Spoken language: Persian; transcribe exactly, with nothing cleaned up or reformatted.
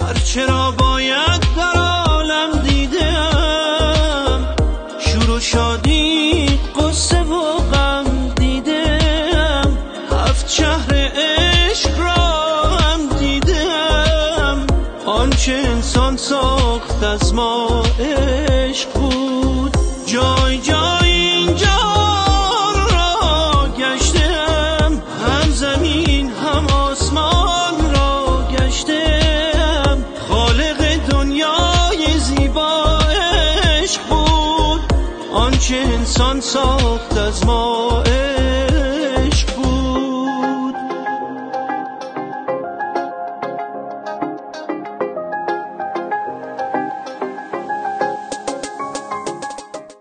چرا باید در عالم دیدم، شور و شادی قصه و غم دیدم، هفت شهر عشق را هم دیدم. آنچه انسان ساخت از ما عشق بود. جای جای این جهان را گشتم، هم زمین هم آسمان را گشتم. خالق دنیای زیبا عشق بود. آنچه انسان ساخت از ما